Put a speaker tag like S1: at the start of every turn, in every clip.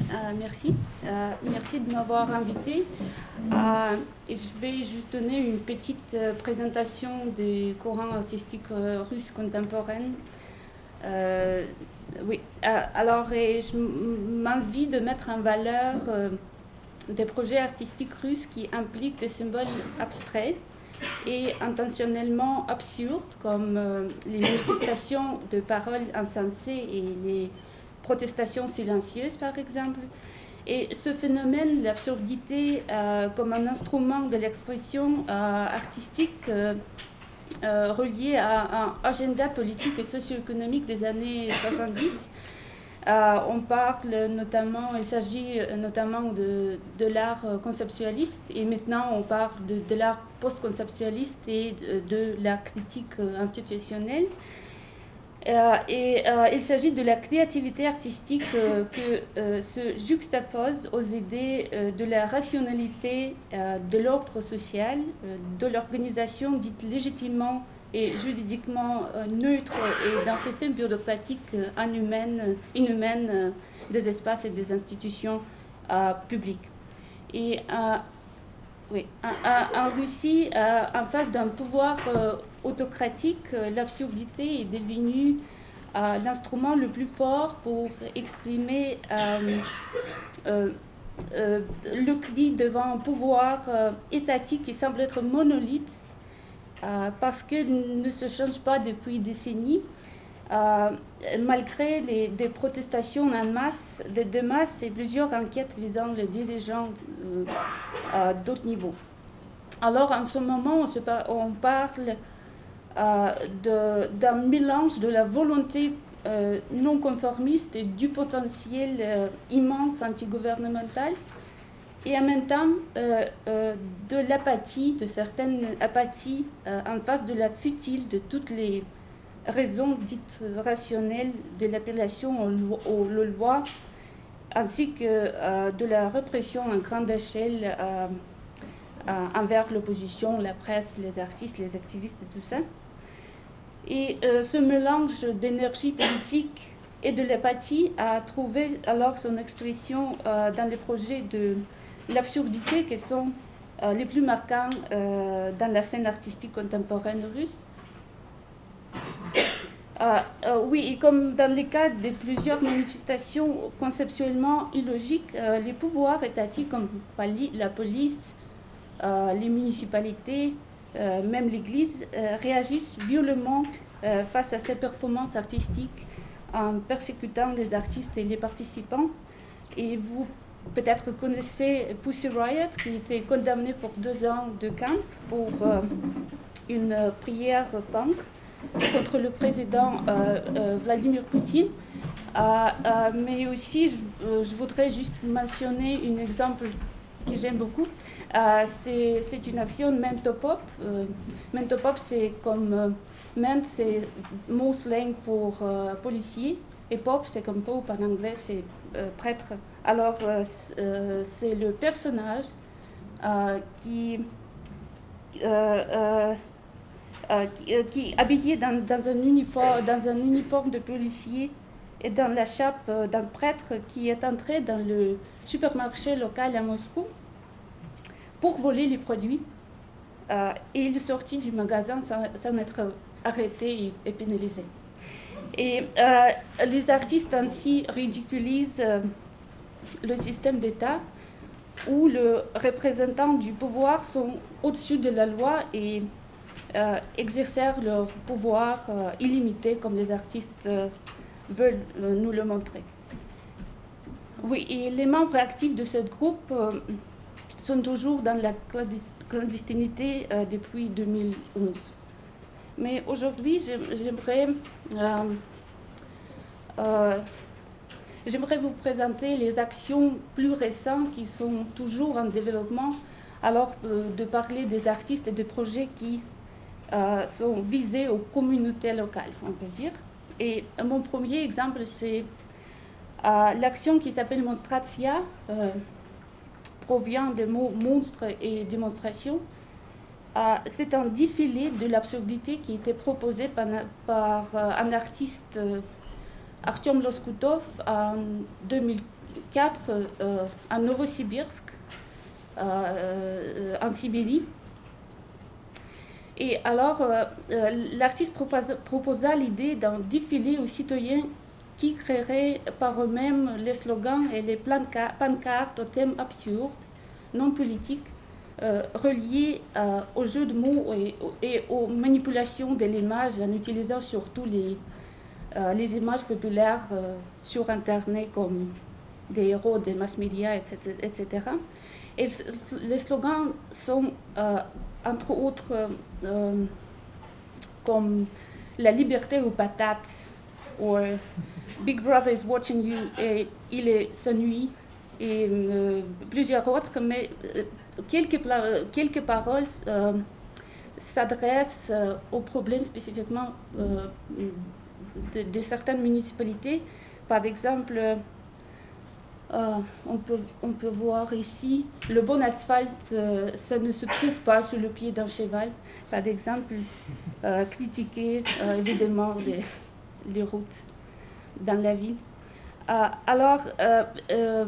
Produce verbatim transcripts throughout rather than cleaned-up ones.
S1: Euh, merci. Euh, merci de m'avoir invité. Euh, et je vais juste donner une petite euh, présentation du courant artistique euh, russe contemporain. Euh, oui. Euh, alors, et je m'envie de mettre en valeur euh, des projets artistiques russes qui impliquent des symboles abstraits et intentionnellement absurdes, comme euh, les manifestations de paroles insensées et les protestations silencieuses, par exemple. Et ce phénomène, l'absurdité euh, comme un instrument de l'expression euh, artistique euh, euh, relié à un agenda politique et socio-économique des années soixante-dix. Euh, on parle notamment, il s'agit notamment de, de l'art conceptualiste, et maintenant on parle de, de l'art post-conceptualiste et de, de la critique institutionnelle. Euh, et euh, il s'agit de la créativité artistique euh, que euh, se juxtapose aux idées euh, de la rationalité, euh, de l'ordre social, euh, de l'organisation dite légitimement et juridiquement euh, neutre et d'un système bureaucratique euh, inhumaine, inhumaine euh, des espaces et des institutions euh, publiques. Et euh, oui, en, en Russie, euh, en face d'un pouvoir euh, autocratique, euh, l'absurdité est devenue euh, l'instrument le plus fort pour exprimer euh, euh, euh, le cri devant un pouvoir euh, étatique qui semble être monolithe euh, parce qu'il ne se change pas depuis des décennies. Euh, malgré les, des protestations en masse, de, de masse et plusieurs enquêtes visant les dirigeants euh, à d'autres niveaux. Alors, en ce moment, on, se par, on parle euh, d'un mélange de la volonté euh, non conformiste et du potentiel euh, immense antigouvernemental, et en même temps euh, euh, de l'apathie, de certaines apathies euh, en face de la futile de toutes les raisons dites rationnelles de l'appellation aux, aux lois, ainsi que euh, de la répression en grande échelle euh, euh, envers l'opposition, la presse, les artistes, les activistes et tout ça. Et euh, ce mélange d'énergie politique et de l'apathie a trouvé alors son expression euh, dans les projets de l'absurdité qui sont euh, les plus marquants euh, dans la scène artistique contemporaine russe. Euh, euh, oui, et comme dans le cas de plusieurs manifestations conceptuellement illogiques, euh, les pouvoirs étatiques comme la police, euh, les municipalités, euh, même l'Église, euh, réagissent violemment euh, face à ces performances artistiques en persécutant les artistes et les participants. Et vous peut-être connaissez Pussy Riot, qui a été condamné pour deux ans de camp pour euh, une prière punk contre le président euh, euh, Vladimir Poutine. Euh, euh, mais aussi, je, euh, je voudrais juste mentionner un exemple que j'aime beaucoup. Euh, c'est une action Mentopop. Euh, Mentopop, c'est comme euh, Ment, c'est mot slang pour euh, policier, et pop, c'est comme pope en anglais, c'est euh, prêtre. Alors, euh, c'est le personnage euh, qui. Euh, euh, Euh, qui, euh, qui est habillé dans, dans, un uniforme, dans un uniforme de policier et dans la chape euh, d'un prêtre qui est entré dans le supermarché local à Moscou pour voler les produits. Euh, et il est sorti du magasin sans, sans être arrêté et, et pénalisé. Et euh, les artistes ainsi ridiculisent euh, le système d'État où les représentants du pouvoir sont au-dessus de la loi et Euh, exercent leur pouvoir euh, illimité, comme les artistes euh, veulent euh, nous le montrer. Oui, et les membres actifs de ce groupe euh, sont toujours dans la clandestinité euh, depuis deux mille onze. Mais aujourd'hui, j'aimerais euh, euh, j'aimerais vous présenter les actions plus récentes qui sont toujours en développement, alors euh, de parler des artistes et des projets qui Euh, sont visés aux communautés locales, on peut dire. Et euh, mon premier exemple, c'est euh, l'action qui s'appelle Monstratia, euh, provient des mots monstre et démonstration. Euh, c'est un défilé de l'absurdité qui a été proposé par, par euh, un artiste, euh, Artyom Loskutov, en deux mille quatre euh, à Novosibirsk, euh, en Sibérie. Et alors, euh, euh, l'artiste proposa, proposa l'idée d'un défilé aux citoyens qui créeraient par eux-mêmes les slogans et les pancartes aux thèmes absurdes, non politiques, euh, reliés euh, aux jeux de mots et, et aux manipulations de l'image en utilisant surtout les, euh, les images populaires euh, sur Internet comme des héros des mass médias, et cetera, et cetera. Et les slogans sont, euh, entre autres, euh, comme la liberté aux patates, ou Big Brother is watching you, et il est sa nuit, et euh, plusieurs autres, mais euh, quelques, quelques paroles euh, s'adressent euh, aux problèmes spécifiquement euh, de, de certaines municipalités. Par exemple, Euh, on, peut, on peut voir ici, le bon asphalte, euh, ça ne se trouve pas sous le pied d'un cheval. Par exemple, euh, critiquer euh, évidemment les, les routes dans la ville. Euh, alors, euh, euh,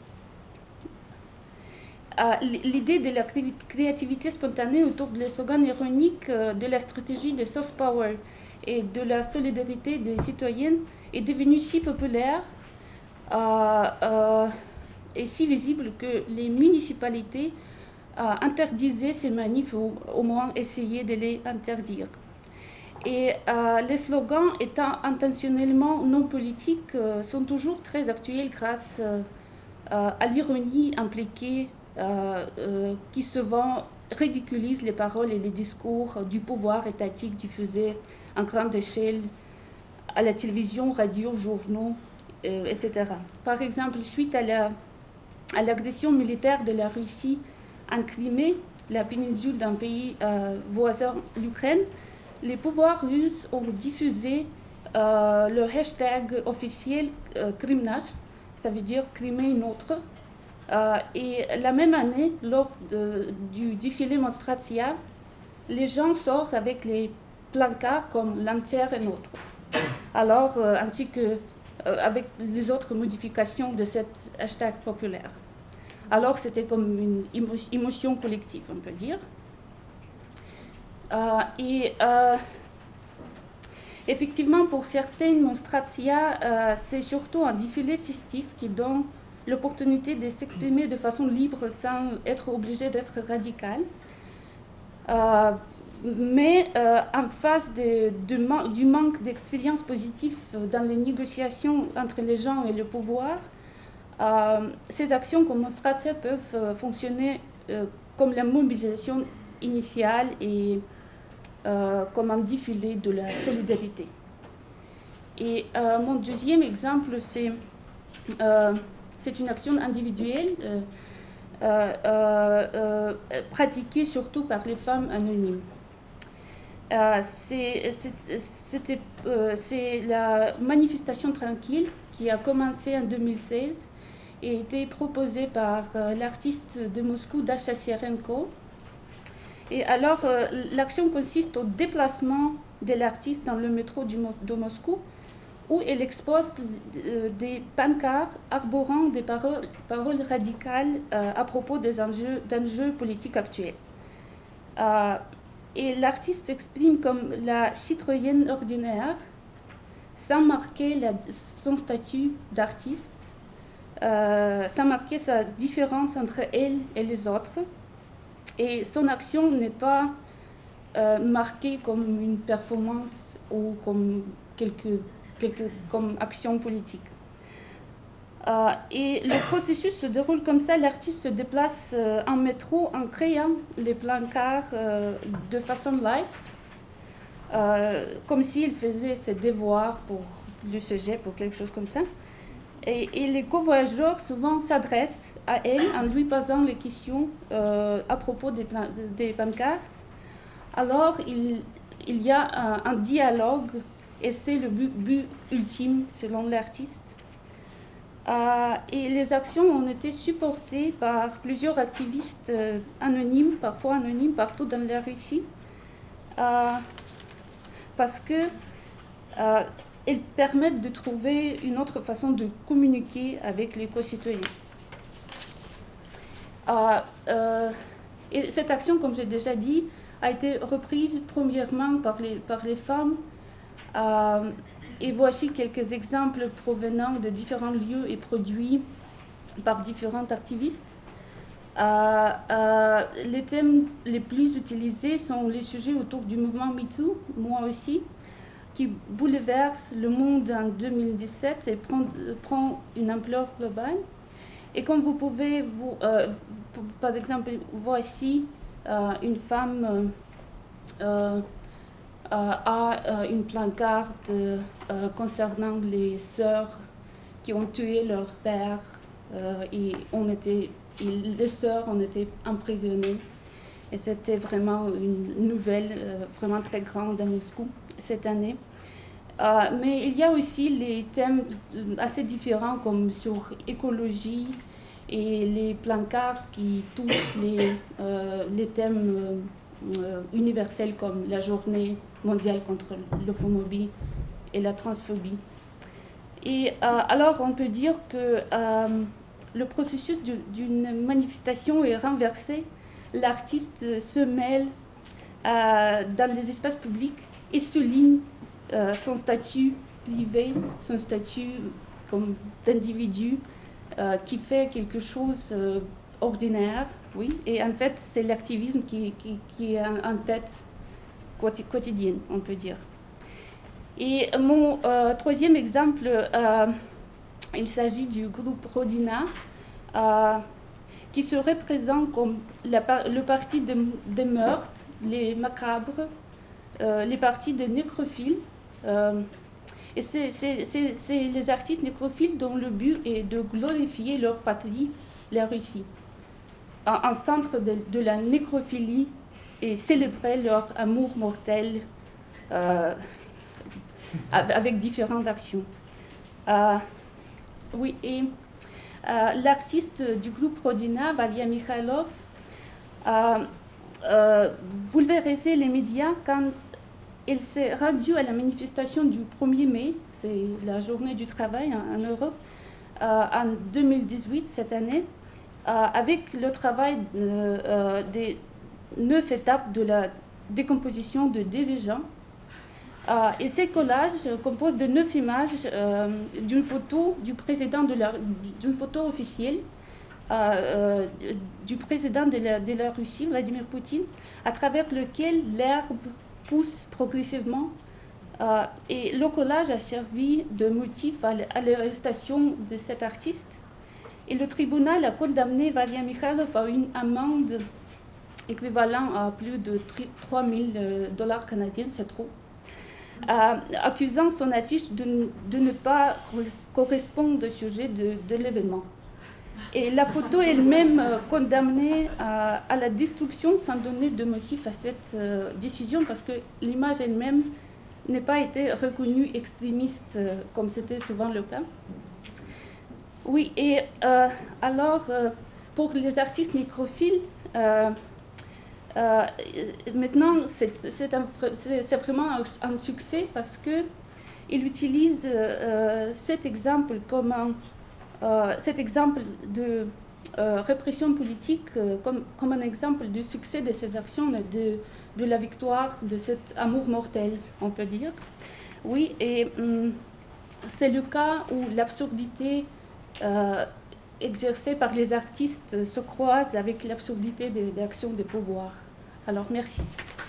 S1: euh, l'idée de la créativité spontanée autour des slogans ironiques euh, de la stratégie de soft power et de la solidarité des citoyennes est devenue si populaire Euh, euh, est si visible que les municipalités euh, interdisaient ces manifs ou au moins essayaient de les interdire. Et euh, les slogans étant intentionnellement non politiques euh, sont toujours très actuels grâce euh, à l'ironie impliquée euh, euh, qui souvent ridiculise les paroles et les discours du pouvoir étatique diffusés à grande échelle à la télévision, radio, journaux, Euh, et cetera. Par exemple, suite à, la, à l'agression militaire de la Russie en Crimée, la péninsule d'un pays euh, voisin, l'Ukraine, les pouvoirs russes ont diffusé euh, le hashtag officiel euh, Krymnash, ça veut dire Crimée nôtre. Euh, et la même année, lors de, du défilé Monstratia, les gens sortent avec les plancards comme l'enfer est nôtre. Alors, euh, ainsi que avec les autres modifications de cet hashtag populaire. Alors c'était comme une émotion collective, on peut dire. Euh, et euh, effectivement, pour certaines Monstratia, euh, c'est surtout un défilé festif qui donne l'opportunité de s'exprimer de façon libre sans être obligé d'être radical. Euh, Mais euh, en face de, de man- du manque d'expérience positive dans les négociations entre les gens et le pouvoir, euh, ces actions comme Monstratia peuvent euh, fonctionner euh, comme la mobilisation initiale et euh, comme un défilé de la solidarité. Et euh, mon deuxième exemple, c'est, euh, c'est une action individuelle euh, euh, euh, euh, pratiquée surtout par les femmes anonymes. Euh, c'est, c'est, c'était, euh, c'est la manifestation tranquille qui a commencé en deux mille seize et a été proposée par euh, l'artiste de Moscou, Dasha Serenko. Et alors, euh, l'action consiste au déplacement de l'artiste dans le métro du, de Moscou, où elle expose euh, des pancartes arborant des paroles, paroles radicales euh, à propos des enjeux, d'enjeux politiques actuels. Euh, Et l'artiste s'exprime comme la citoyenne ordinaire, sans marquer la, son statut d'artiste, euh, sans marquer sa différence entre elle et les autres. Et son action n'est pas euh, marquée comme une performance ou comme, quelque, quelque, comme action politique. Euh, et le processus se déroule comme ça. L'artiste se déplace euh, en métro en créant les plancards euh, de façon live, euh, comme s'il faisait ses devoirs pour le sujet, pour quelque chose comme ça. Et, et les covoyageurs souvent s'adressent à elle en lui posant les questions euh, à propos des, plan- des pancartes. Alors il, il y a un, un dialogue et c'est le but, but ultime selon l'artiste. Euh, et les actions ont été supportées par plusieurs activistes euh, anonymes, parfois anonymes, partout dans la Russie, euh, parce que euh, elles permettent de trouver une autre façon de communiquer avec les concitoyens. Euh, euh, et cette action, comme j'ai déjà dit, a été reprise premièrement par les, par les femmes. Euh, et voici quelques exemples provenant de différents lieux et produits par différents activistes. Euh, euh, les thèmes les plus utilisés sont les sujets autour du mouvement MeToo, moi aussi, qui bouleverse le monde en deux mille dix-sept et prend, prend une ampleur globale. Et comme vous pouvez, vous, euh, par exemple, voici euh, une femme euh, euh, a euh, une pancarte euh, concernant les sœurs qui ont tué leur père euh, et, on était, et les sœurs ont été emprisonnées. Et c'était vraiment une nouvelle euh, vraiment très grande à Moscou cette année. Euh, mais il y a aussi les thèmes assez différents comme sur l'écologie et les plancards qui touchent les, euh, les thèmes euh, universels comme la journée mondiale contre l'homophobie et la transphobie. Et euh, alors on peut dire que euh, le processus d'une manifestation est renversé. L'artiste se mêle euh, dans les espaces publics et souligne euh, son statut privé, son statut comme d'individu euh, qui fait quelque chose euh, ordinaire, oui. Et en fait, c'est l'activisme qui, qui, qui est en, en fait quotidien, on peut dire. Et mon euh, troisième exemple, euh, il s'agit du groupe Rodina, euh, qui serait présent comme la, le parti de, des meurtres, les macabres, euh, les partis de nécrophiles. Euh, et c'est les artistes nécrophiles dont le but est de glorifier leur patrie, la Russie, un, un centre de, de la nécrophilie et célébrer leur amour mortel euh, avec différentes actions. Euh, oui, et euh, l'artiste du groupe Rodina, Valia Mikhailov, a euh, bouleversé les médias quand elle s'est rendue à la manifestation du premier mai, c'est la journée du travail en, en Europe, euh, en deux mille dix-huit, cette année, euh, avec le travail euh, euh, des neuf étapes de la décomposition de dirigeants. Euh, et ces collages composent de neuf images euh, d'une photo du président de la, d'une photo officielle euh, euh, du président de la, de la Russie, Vladimir Poutine, à travers lequel l'herbe pousse progressivement. Euh, et le collage a servi de motif à l'arrestation de cet artiste. Et le tribunal a condamné Valia Mikhailov à une amende équivalente à plus de trois mille dollars canadiens, c'est trop. Euh, accusant son affiche de, de ne pas correspondre au sujet de, de l'événement. Et la photo elle-même euh, condamnée à, à la destruction sans donner de motif à cette euh, décision parce que l'image elle-même n'a pas été reconnue extrémiste euh, comme c'était souvent le cas. Oui, et euh, alors euh, pour les artistes nécrophiles, euh, Euh, maintenant, c'est vraiment un succès parce qu'il utilise euh, cet exemple comme un, euh, cet exemple de euh, répression politique euh, comme, comme un exemple du succès de ces actions, de, de la victoire de cet amour mortel, on peut dire. Oui, et hum, c'est le cas où l'absurdité euh, exercée par les artistes se croise avec l'absurdité des, des actions de pouvoir. Alors, merci.